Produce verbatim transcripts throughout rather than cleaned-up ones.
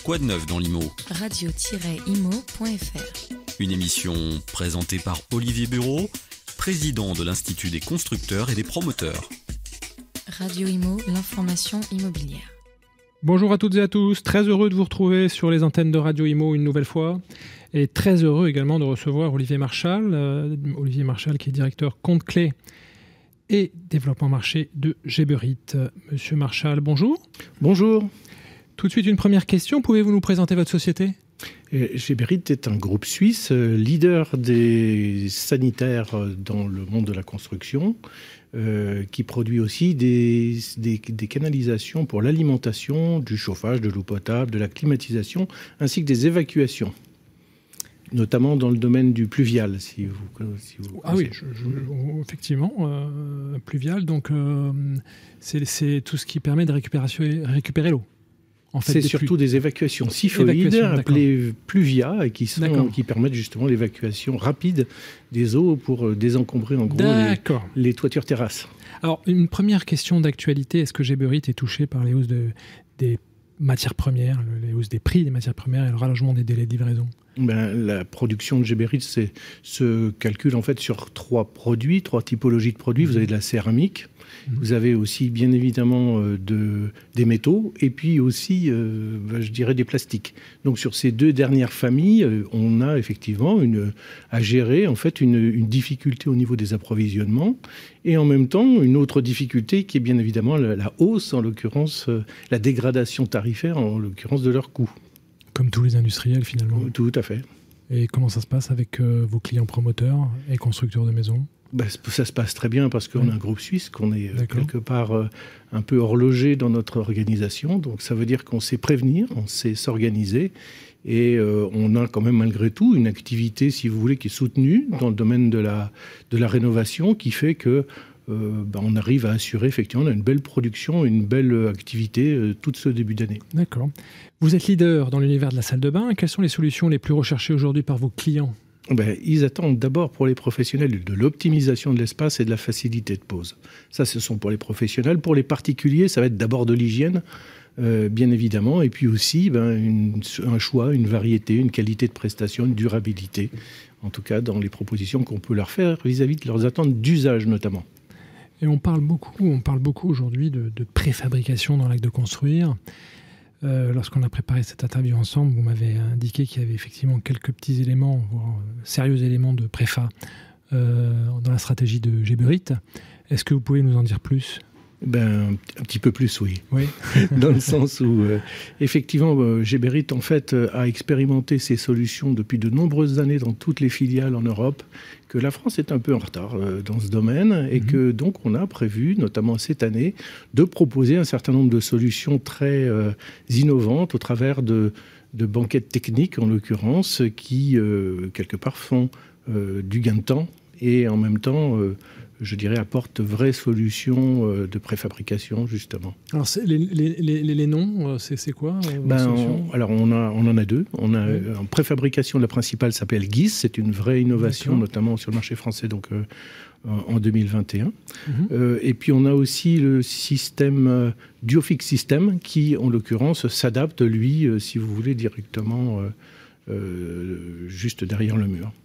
Quoi de neuf dans l'I M O ? radio tiret I M O point F R. Une émission présentée par Olivier Bureau, président de l'Institut des constructeurs et des promoteurs. Radio I M O, l'information immobilière. Bonjour à toutes et à tous, très heureux de vous retrouver sur les antennes de Radio I M O une nouvelle fois et très heureux également de recevoir Olivier Marchal, euh, Olivier Marchal qui est directeur compte clé et développement marché de Geberit. Monsieur Marchal, bonjour. Bonjour. Tout de suite une première question, pouvez-vous nous présenter votre société ? Geberit est un groupe suisse, leader des sanitaires dans le monde de la construction, euh, qui produit aussi des, des, des canalisations pour l'alimentation, du chauffage, de l'eau potable, de la climatisation, ainsi que des évacuations, notamment dans le domaine du pluvial. Si vous, si vous ah oui, je, je, effectivement, euh, pluvial, donc euh, c'est, c'est tout ce qui permet de récupérer l'eau. En fait, c'est des surtout pluies. Des évacuations syphoïdes appelées pluvia et qui, sont, qui permettent justement l'évacuation rapide des eaux pour désencombrer en gros les, les toitures terrasses. Alors, une première question d'actualité, est-ce que Geberit est touché par les hausses de, des matières premières, les hausses des prix des matières premières et le rallongement des délais de livraison ? Ben, la production de Geberit c'est, se calcule en fait sur trois produits, trois typologies de produits. Mmh. Vous avez de la céramique, mmh. vous avez aussi bien évidemment euh, de, des métaux et puis aussi, euh, ben, je dirais, des plastiques. Donc sur ces deux dernières familles, euh, on a effectivement une, à gérer en fait une, une difficulté au niveau des approvisionnements et en même temps une autre difficulté qui est bien évidemment la, la hausse, en l'occurrence euh, la dégradation tarifaire, en l'occurrence de leurs coûts. Comme tous les industriels, finalement. Tout à fait. Et comment ça se passe avec euh, vos clients promoteurs et constructeurs de maisons ? Ben, ça se passe très bien parce qu'on oui. a un groupe suisse, qu'on est euh, quelque part euh, un peu horlogé dans notre organisation. Donc ça veut dire qu'on sait prévenir, on sait s'organiser. Et euh, on a quand même malgré tout une activité, si vous voulez, qui est soutenue dans le domaine de la, de la rénovation, qui fait que Euh, ben on arrive à assurer effectivement on a une belle production, une belle activité euh, tout ce début d'année. D'accord. Vous êtes leader dans l'univers de la salle de bain. Quelles sont les solutions les plus recherchées aujourd'hui par vos clients ? Ben, ils attendent d'abord pour les professionnels de l'optimisation de l'espace et de la facilité de pose. Ça, ce sont pour les professionnels. Pour les particuliers, ça va être d'abord de l'hygiène, euh, bien évidemment, et puis aussi ben, une, un choix, une variété, une qualité de prestation, une durabilité, en tout cas dans les propositions qu'on peut leur faire vis-à-vis de leurs attentes d'usage notamment. Et on parle beaucoup, on parle beaucoup aujourd'hui de, de préfabrication dans l'acte de construire. Euh, lorsqu'on a préparé cette interview ensemble, vous m'avez indiqué qu'il y avait effectivement quelques petits éléments, voire euh, sérieux éléments de préfa euh, dans la stratégie de Geberit. Est-ce que vous pouvez nous en dire plus ? Ben, un petit peu plus, oui. Oui. Dans le sens où, euh, effectivement, euh, Geberit, en fait, euh, a expérimenté ces solutions depuis de nombreuses années dans toutes les filiales en Europe, que la France est un peu en retard euh, dans ce domaine et mmh. que donc on a prévu, notamment cette année, de proposer un certain nombre de solutions très euh, innovantes au travers de, de banquettes techniques, en l'occurrence, qui, euh, quelque part, font euh, du gain de temps et en même temps... Euh, je dirais, apporte de vraies solutions de préfabrication, justement. Alors, c'est les, les, les, les noms, c'est, c'est quoi euh, ben, on, Alors, on, a, on en a deux. On a, oui. En préfabrication, la principale s'appelle G I S. C'est une vraie innovation, D'accord. notamment sur le marché français, donc euh, en deux mille vingt et un. Mm-hmm. Euh, et puis, on a aussi le système euh, Duofix System, qui, en l'occurrence, s'adapte, lui, euh, si vous voulez, directement euh, euh, juste derrière le mur.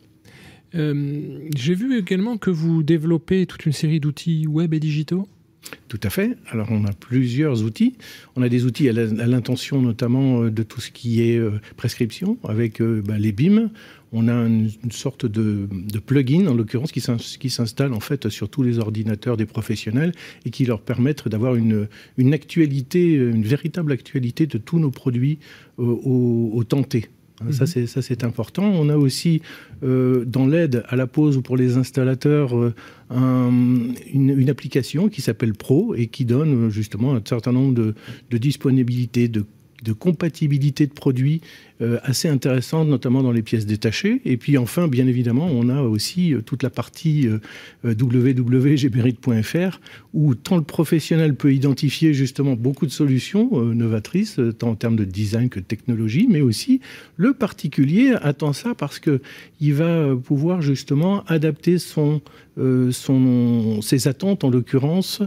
Euh, j'ai vu également que vous développez toute une série d'outils web et digitaux. Tout à fait. Alors, on a plusieurs outils. On a des outils à, la, à l'intention notamment de tout ce qui est euh, prescription, avec euh, ben, les B I M. On a une, une sorte de, de plugin, en l'occurrence, qui, qui s'installe en fait sur tous les ordinateurs des professionnels et qui leur permettent d'avoir une, une actualité, une véritable actualité de tous nos produits euh, au, au temps T. Ça c'est, ça, c'est important. On a aussi, euh, dans l'aide à la pose ou pour les installateurs, euh, un, une, une application qui s'appelle Pro et qui donne justement un certain nombre de, de disponibilités, de de compatibilité de produits euh, assez intéressante, notamment dans les pièces détachées. Et puis enfin, bien évidemment, on a aussi euh, toute la partie euh, w w w point geberit point f r où tant le professionnel peut identifier justement beaucoup de solutions euh, novatrices, tant en termes de design que de technologie, mais aussi le particulier attend ça parce qu'il va pouvoir justement adapter son, euh, son, ses attentes, en l'occurrence,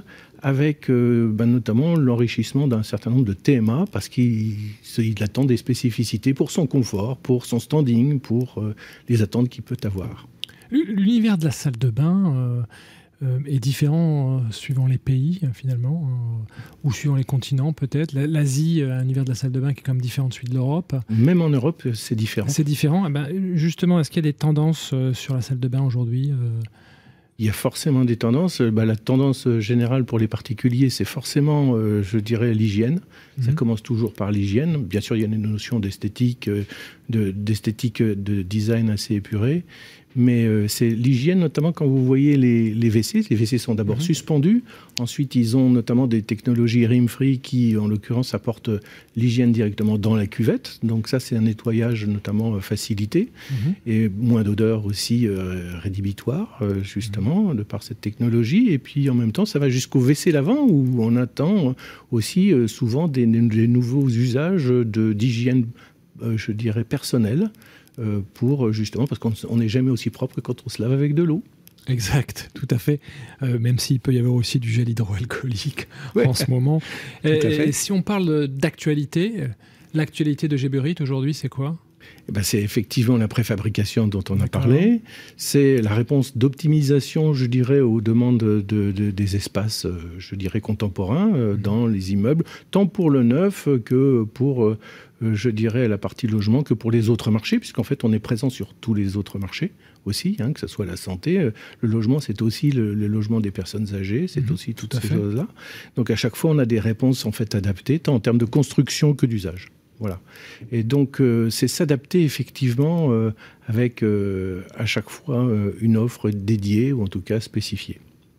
avec euh, ben, notamment l'enrichissement d'un certain nombre de T M A, parce qu'il il attend des spécificités pour son confort, pour son standing, pour euh, les attentes qu'il peut avoir. L'univers de la salle de bain euh, euh, est différent euh, suivant les pays, euh, finalement, euh, ou suivant les continents, peut-être. L'Asie a un univers de la salle de bain qui est quand même différent de celui de l'Europe. Même en Europe, c'est différent. C'est différent. Eh ben, justement, est-ce qu'il y a des tendances euh, sur la salle de bain aujourd'hui euh... Il y a forcément des tendances. Bah, la tendance générale pour les particuliers, c'est forcément, euh, je dirais, l'hygiène. Mmh. Ça commence toujours par l'hygiène. Bien sûr, il y a une notion d'esthétique, euh, de, d'esthétique de design assez épurée. Mais euh, c'est l'hygiène, notamment quand vous voyez les, les W C. Les W C sont d'abord mmh. suspendus. Ensuite, ils ont notamment des technologies rim-free qui, en l'occurrence, apportent l'hygiène directement dans la cuvette. Donc ça, c'est un nettoyage notamment euh, facilité. Mmh. Et moins d'odeur aussi euh, rédhibitoire, euh, justement, mmh. de par cette technologie. Et puis, en même temps, ça va jusqu'au W C lavant où on attend aussi euh, souvent des, des nouveaux usages de, d'hygiène, euh, je dirais, personnelle. Euh, pour justement, parce qu'on n'est jamais aussi propre que quand on se lave avec de l'eau. Exact, tout à fait. Euh, même s'il peut y avoir aussi du gel hydroalcoolique ouais. en ce moment. Tout et, à fait. Et si on parle d'actualité, l'actualité de Geberit aujourd'hui, c'est quoi ? Eh ben, c'est effectivement la préfabrication dont on a parlé. C'est la réponse d'optimisation, je dirais, aux demandes de, de, des espaces, je dirais, contemporains euh, mmh. dans les immeubles, tant pour le neuf que pour, euh, je dirais, la partie logement, que pour les autres marchés, puisqu'en fait, on est présent sur tous les autres marchés aussi, hein, que ce soit la santé. Le logement, c'est aussi le, le logement des personnes âgées, c'est mmh, aussi toutes ces choses-là. Donc, à chaque fois, on a des réponses en fait adaptées, tant en termes de construction que d'usage. Voilà. Et donc, euh, c'est s'adapter effectivement euh, avec euh, à chaque fois euh, une offre dédiée ou en tout cas spécifiée.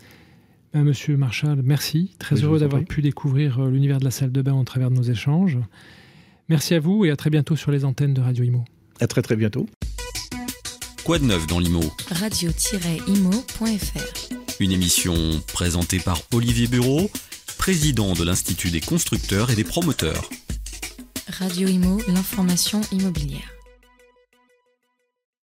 Ben, Monsieur Marchal, merci. Très oui, heureux d'avoir pu découvrir euh, l'univers de la salle de bain au travers de nos échanges. Merci à vous et à très bientôt sur les antennes de Radio Imo. À très très bientôt. Quoi de neuf dans l'I M O ? radio tiret imo point f r. Une émission présentée par Olivier Bureau, président de l'Institut des constructeurs et des promoteurs. Radio Imo, l'information immobilière.